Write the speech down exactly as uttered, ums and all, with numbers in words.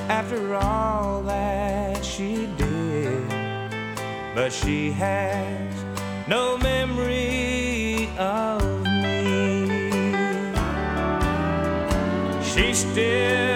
after all that she did, but she has no memory of me. She still